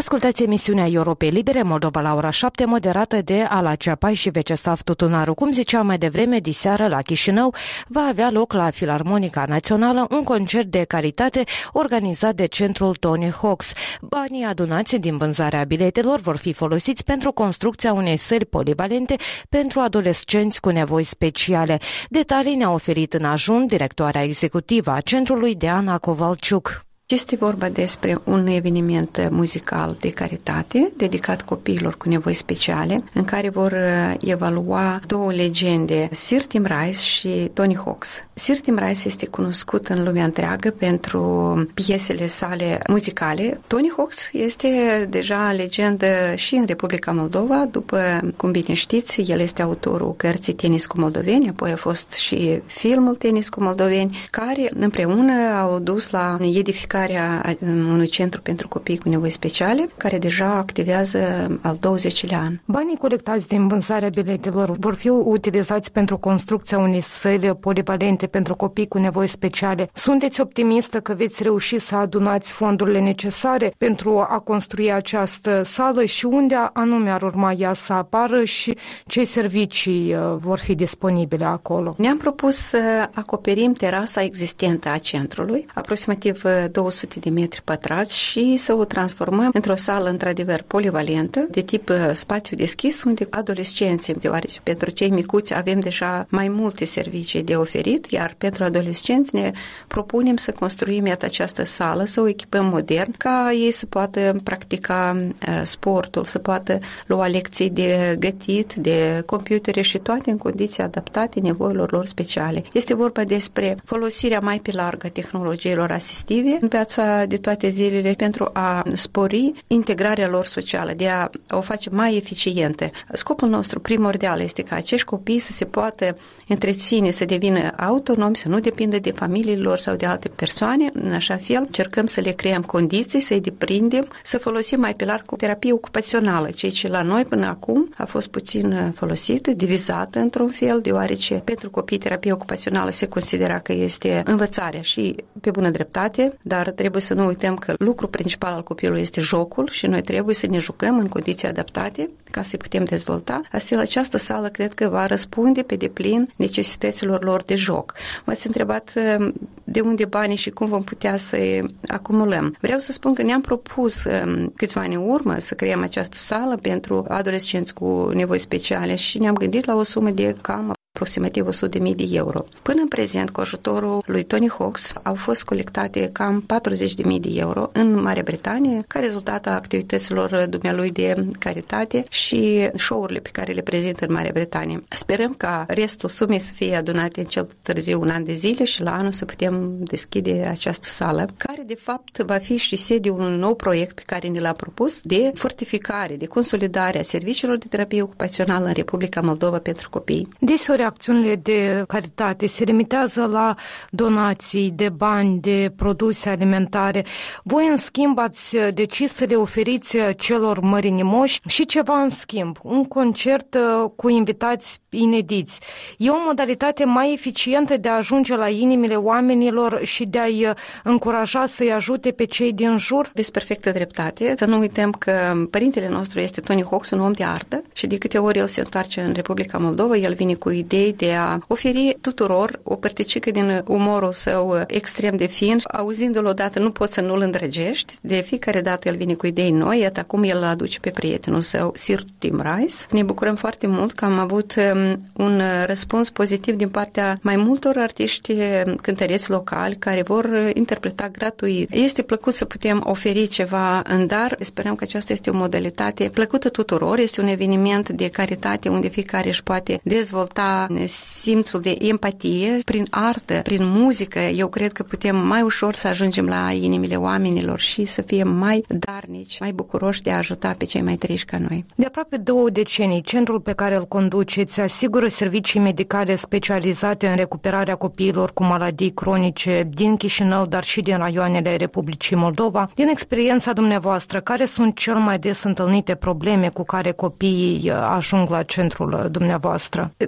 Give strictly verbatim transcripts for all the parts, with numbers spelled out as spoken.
Ascultați emisiunea Europei Libere, Moldova la ora șapte, moderată de Ala Ceapai și Veceslav Tutunaru. Cum ziceam mai devreme, diseară la Chișinău va avea loc la Filarmonica Națională un concert de caritate organizat de centrul Tony Hawks. Banii adunați din vânzarea biletelor vor fi folosiți pentru construcția unei săli polivalente pentru adolescenți cu nevoi speciale. Detalii ne-a oferit în ajun directoarea executivă a centrului, Diana Covalciuc. Este vorba despre un eveniment muzical de caritate dedicat copiilor cu nevoi speciale, în care vor evalua două legende, Sir Tim Rice și Tony Hawks. Sir Tim Rice este cunoscut în lumea întreagă pentru piesele sale muzicale. Tony Hawks este deja legendă și în Republica Moldova, după cum bine știți, el este autorul cărții Tenis cu moldoveni, apoi a fost și filmul Tenis cu moldoveni, care împreună au dus la edificarea unui centru pentru copii cu nevoi speciale, care deja activează al douăzecilea an. Banii colectați din vânzarea biletelor vor fi utilizați pentru construcția unei săli polivalente pentru copii cu nevoi speciale. Sunteți optimistă că veți reuși să adunați fondurile necesare pentru a construi această sală și unde anume ar urma ea să apară și ce servicii vor fi disponibile acolo? Ne-am propus să acoperim terasa existentă a centrului, aproximativ două sute de metri pătrați, și să o transformăm într-o sală într-adevăr polivalentă, de tip spațiu deschis, unde adolescenții, deoarece pentru cei micuți avem deja mai multe servicii de oferit, iar pentru adolescenți ne propunem să construim iată această sală, să o echipăm modern, ca ei să poată practica uh, sportul, să poată lua lecții de gătit, de computere și toate în condiții adaptate nevoilor lor speciale. Este vorba despre folosirea mai pe largă tehnologiilor asistive în viața de toate zilele pentru a spori integrarea lor socială, de a o face mai eficientă. Scopul nostru primordial este ca acești copii să se poată întreține, să devină autonomi, să nu depindă de familiile lor sau de alte persoane. În așa fel, încercăm să le creăm condiții, să-i deprindem, să folosim mai pe larg cu terapie ocupațională, ceea ce la noi până acum a fost puțin folosită, divizată într-un fel, deoarece pentru copii terapie ocupațională se considera că este învățarea și pe bună dreptate, dar trebuie să nu uităm că lucrul principal al copilului este jocul și noi trebuie să ne jucăm în condiții adaptate ca să putem dezvolta. Astfel, această sală cred că va răspunde pe deplin necesităților lor de joc. M-ați întrebat de unde banii și cum vom putea să-i acumulăm. Vreau să spun că ne-am propus câțiva ani în urmă să creăm această sală pentru adolescenți cu nevoi speciale și ne-am gândit la o sumă de cam aproximativ o sută de mii de euro. Până în prezent, cu ajutorul lui Tony Hawks, au fost colectate cam patruzeci de mii de euro în Marea Britanie, ca rezultat a activităților dumnealui de caritate și show-urile pe care le prezintă în Marea Britanie. Sperăm ca restul sumei să fie adunate în cel târziu un an de zile și la anul să putem deschide această sală, care de fapt va fi și sediul unui nou proiect pe care ne l-a propus de fortificare, de consolidare a serviciilor de terapie ocupațională în Republica Moldova pentru copii. Deseori acțiunile de caritate se limitează la donații de bani, de produse alimentare. Voi, în schimb, ați decis să le oferiți celor mărinimoși și ceva în schimb, un concert cu invitați inediți. E o modalitate mai eficientă de a ajunge la inimile oamenilor și de a-i încuraja să-i ajute pe cei din jur? Aveți perfectă dreptate. Să nu uităm că părintele nostru este Tony Hawks, un om de artă, și de câte ori el se întoarce în Republica Moldova, el vine cu idei de a oferi tuturor o părticică din umorul său extrem de fin. Auzindu-l odată, nu poți să nu-l îndrăgești. De fiecare dată el vine cu idei noi. Iată, acum el îl aduce pe prietenul său, Sir Tim Rice. Ne bucurăm foarte mult că am avut un răspuns pozitiv din partea mai multor artiști cântăreți locali care vor interpreta gratuit. Este plăcut să putem oferi ceva în dar. Sperăm că aceasta este o modalitate plăcută tuturor. Este un eveniment de caritate unde fiecare își poate dezvolta simțul de empatie prin artă, prin muzică. Eu cred că putem mai ușor să ajungem la inimile oamenilor și să fie mai darnici, mai bucuroși de a ajuta pe cei mai trăiși ca noi. De aproape două decenii, centrul pe care îl conduceți asigură servicii medicale specializate în recuperarea copiilor cu maladii cronice din Chișinău, dar și din raioanele Republicii Moldova. Din experiența dumneavoastră, care sunt cel mai des întâlnite probleme cu care copiii ajung la centrul dumneavoastră? Trebuie să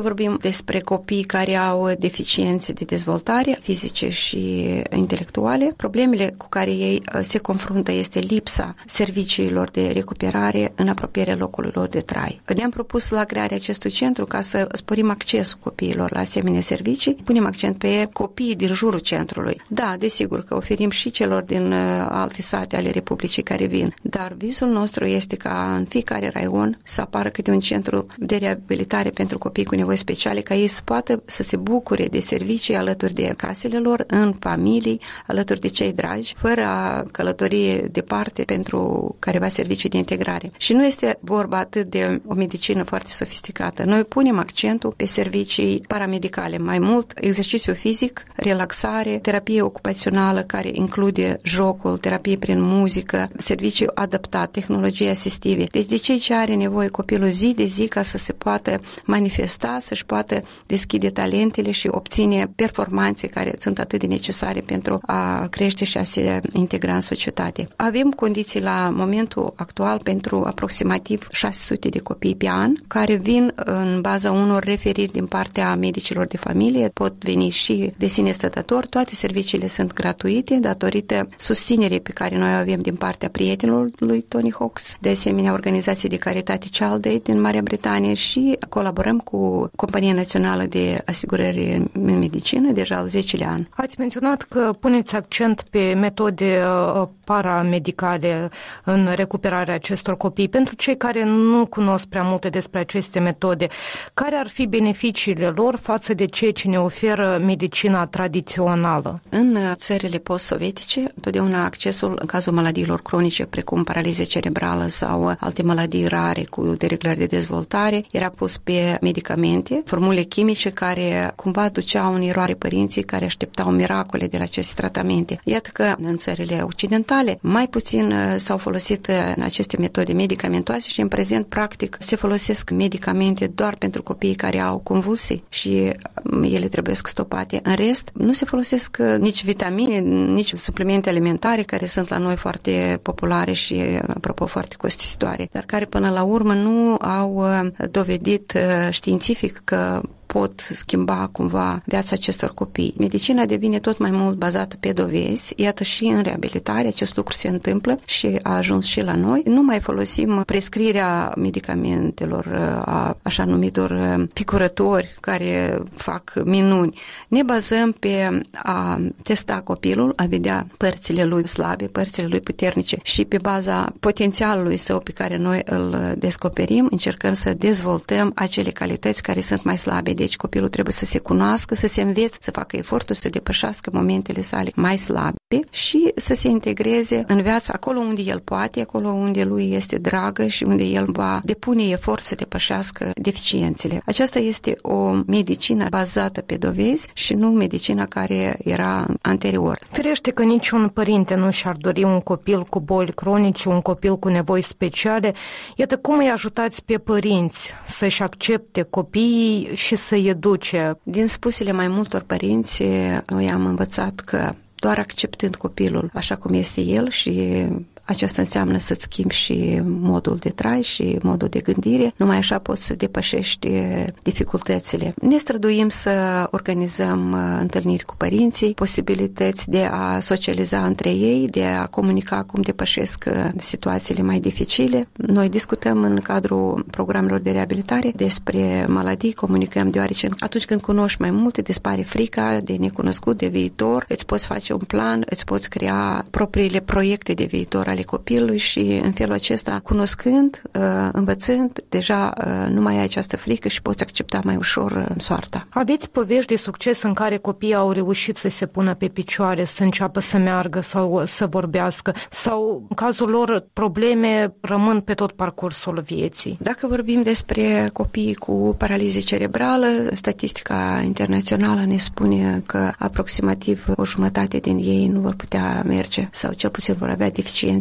vorbim despre copii care au deficiențe de dezvoltare fizice și intelectuale, problemele cu care ei se confruntă este lipsa serviciilor de recuperare în apropierea locului lor de trai. Ne-am propus la crearea acestui centru ca să sporim accesul copiilor la asemenea servicii, punem accent pe copiii din jurul centrului. Da, desigur că oferim și celor din alte sate ale Republicii care vin, dar visul nostru este ca în fiecare raion să apară câte un centru de reabilitare pentru copii cu nevoi speciale, ca ei să poată să se bucure de servicii alături de casele lor, în familii, alături de cei dragi, fără a călători departe pentru careva servicii de integrare. Și nu este vorba atât de o medicină foarte sofisticată. Noi punem accentul pe servicii paramedicale, mai mult exercițiu fizic, relaxare, terapie ocupațională care include jocul, terapie prin muzică, serviciu adaptat, tehnologie asistive. Deci de cei ce are nevoie copilul zi de zi ca să se poată manifesta, să-și poată deschide talentele și obține performanțe care sunt atât de necesare pentru a crește și a se integra în societate. Avem condiții la momentul actual pentru aproximativ șase sute de copii pe an, care vin în baza unor referiri din partea medicilor de familie, pot veni și de sine stătători, toate serviciile sunt gratuite datorită susținerii pe care noi o avem din partea prietenilor lui Tony Hawks, de asemenea organizații de caritate Child Aid din Marea Britanie și colaborăm cu Compania Națională de Asigurări în Medicină deja al zecelea an. Ați menționat că puneți accent pe metode paramedicale în recuperarea acestor copii. Pentru cei care nu cunosc prea multe despre aceste metode, care ar fi beneficiile lor față de ceea ce ne oferă medicina tradițională? În țările post-sovietice, întotdeauna accesul în cazul maladiilor cronice, precum paralize cerebrală sau alte maladii rare cu dereglări de dezvoltare, era pus pe medicamente, formule chimice care cumva duceau în eroare părinții care așteptau miracole de la aceste tratamente. Iată că în țările occidentale mai puțin s-au folosit aceste metode medicamentoase și în prezent practic se folosesc medicamente doar pentru copiii care au convulsii și ele trebuie stopate. În rest, nu se folosesc nici vitamine, nici suplimente alimentare care sunt la noi foarte populare și, apropo, foarte costisitoare, dar care până la urmă nu au dovedit științific că pot schimba cumva viața acestor copii. Medicina devine tot mai mult bazată pe dovezi. Iată și în reabilitare acest lucru se întâmplă și a ajuns și la noi. Nu mai folosim prescrierea medicamentelor, a așa numitor picurători care fac minuni. Ne bazăm pe a testa copilul, a vedea părțile lui slabe, părțile lui puternice și pe baza potențialului său pe care noi îl descoperim, încercăm să dezvoltăm acele calități care sunt mai slabe. Deci copilul trebuie să se cunoască, să se învețe, să facă eforturi, să depășească momentele sale mai slabe și să se integreze în viață acolo unde el poate, acolo unde lui este dragă și unde el va depune efort să depășească deficiențele. Aceasta este o medicină bazată pe dovezi și nu medicina care era anterior. Firește că niciun părinte nu și-ar dori un copil cu boli cronice, un copil cu nevoi speciale. Iată cum îi ajutați pe părinți să-și accepte copiii și să-i educe. Din spusele mai multor părinți, noi am învățat că doar acceptând copilul așa cum este el și aceasta înseamnă să-ți schimbi și modul de trai și modul de gândire. Numai așa poți să depășești dificultățile. Ne străduim să organizăm întâlniri cu părinții, posibilități de a socializa între ei, de a comunica cum depășesc situațiile mai dificile. Noi discutăm în cadrul programelor de reabilitare despre maladii, comunicăm deoarece atunci când cunoști mai multe, dispare frica de necunoscut, de viitor, îți poți face un plan, îți poți crea propriile proiecte de viitor ale copilului și în felul acesta, cunoscând, învățând, deja nu mai ai această frică și poți accepta mai ușor soarta. Aveți povești de succes în care copiii au reușit să se pună pe picioare, să înceapă să meargă sau să vorbească sau, în cazul lor, probleme rămân pe tot parcursul vieții? Dacă vorbim despre copii cu paralizie cerebrală, statistica internațională ne spune că aproximativ o jumătate din ei nu vor putea merge sau cel puțin vor avea deficiențe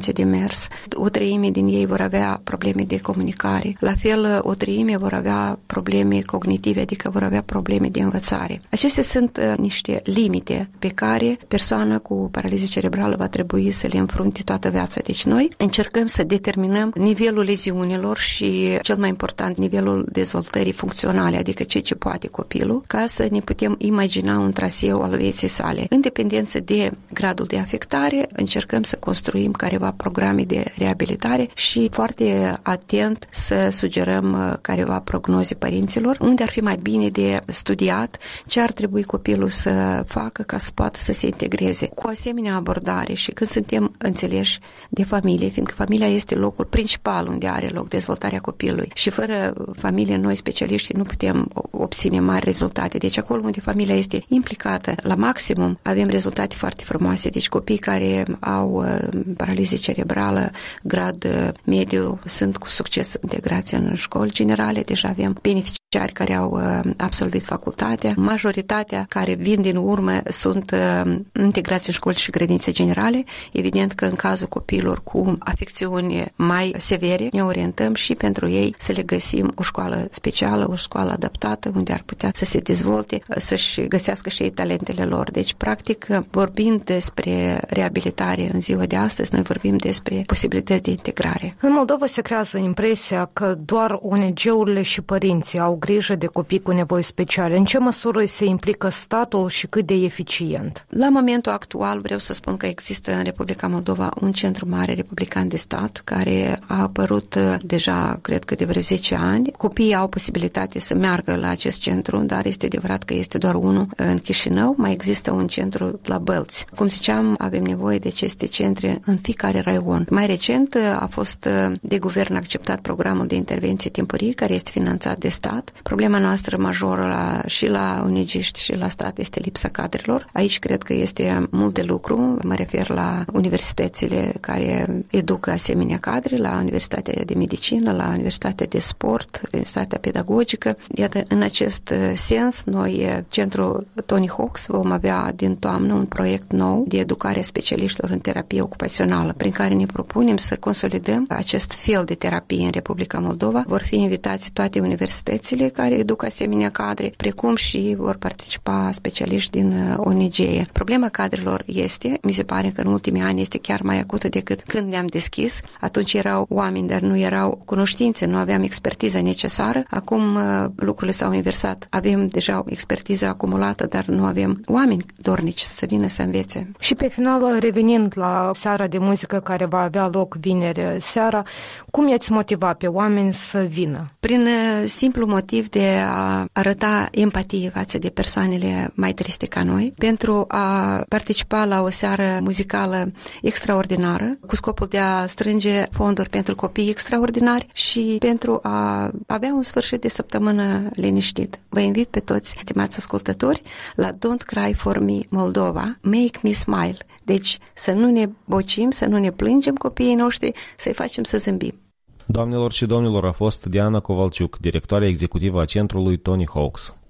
dificultăți de mers, o treime din ei vor avea probleme de comunicare, la fel o treime vor avea probleme cognitive, adică vor avea probleme de învățare. Acestea sunt uh, niște limite pe care persoana cu paralizie cerebrală va trebui să le înfrunte toată viața. Deci noi încercăm să determinăm nivelul leziunilor și, cel mai important, nivelul dezvoltării funcționale, adică ceea ce poate copilul, ca să ne putem imagina un traseu al vieții sale. În dependență de gradul de afectare, încercăm să construim careva programe de reabilitare și foarte atent să sugerăm careva prognoze părinților, unde ar fi mai bine de studiat ce ar trebui copilul să facă ca să poată să se integreze. Cu asemenea abordare și când suntem înțeleși de familie, fiindcă familia este locul principal unde are loc dezvoltarea copilului și fără familie noi specialiști nu putem obține mari rezultate. Deci acolo unde familia este implicată la maximum, avem rezultate foarte frumoase. Deci copiii care au paralizie cerebrală grad mediu sunt cu succes integrați în școli generale. Deja avem beneficiari care au absolvit facultatea. Majoritatea care vin din urmă sunt integrați în școli și grădinițe generale. Evident că în cazul copiilor cu afecțiuni mai severe ne orientăm și pentru ei să le găsim o școală specială, o școală adaptată unde ar putea să se dezvolte, să-și găsească și ei talentele lor. Deci, practic, vorbind despre reabilitare în ziua de astăzi, noi vorbim despre posibilități de integrare. În Moldova se creează impresia că doar O N G-urile și părinții au grijă de copii cu nevoi speciale. În ce măsură se implică statul și cât de eficient? La momentul actual vreau să spun că există în Republica Moldova un centru mare republican de stat care a apărut deja, cred că de vreo zece ani. Copiii au posibilitate să meargă la acest centru, dar este adevărat că este doar unul în Chișinău. Mai există un centru la Bălți. Cum ziceam, avem nevoie de aceste centre în fiecare raion. Mai recent a fost de guvern acceptat programul de intervenție timpurie, care este finanțat de stat. Problema noastră majoră la, și la O N G-ști și la stat este lipsa cadrelor. Aici cred că este mult de lucru. Mă refer la universitățile care educă asemenea cadre, la Universitatea de Medicină, la Universitatea de Sport, Universitatea Pedagogică. Iată, în acest sens, noi, Centrul Tony Hawks, vom avea din toamnă un proiect nou de educare a specialiștilor în terapie ocupațională, prin care ne propunem să consolidăm acest fel de terapie în Republica Moldova. Vor fi invitați toate universitățile care educă asemenea cadre, precum și vor participa specialiști din O N G. Problema cadrelor este, mi se pare că în ultimii ani este chiar mai acută decât când ne-am deschis. Atunci erau oameni, dar nu erau cunoștințe, nu aveam expertiza necesară. Acum lucrurile s-au inversat. Avem deja o expertiză acumulată, dar nu avem oameni dornici să vină să învețe. Și pe final, revenind la seara de muzică care va avea loc vineri seara, cum i-ați motiva pe oameni să vină? Prin simplu motiv de a arăta empatie față de persoanele mai triste ca noi, pentru a participa la o seară muzicală extraordinară, cu scopul de a strânge fonduri pentru copii extraordinari și pentru a avea un sfârșit de săptămână liniștit. Vă invit pe toți, stimați ascultători, la Don't Cry For Me Moldova, Make Me Smile. Deci să nu ne bocim, să nu ne plângem copiii noștri, să-i facem să zâmbim. Doamnelor și domnilor, a fost Diana Covalciuc, directoarea executivă a centrului Tony Hawks.